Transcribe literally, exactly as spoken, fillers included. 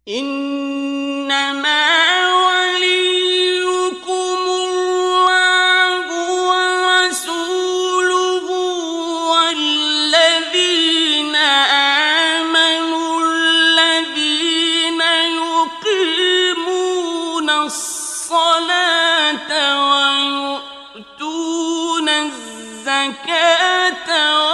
إنما وليكم الله ورسوله والذين آمنوا الذين يقيمون الصلاة ويؤتون الزكاة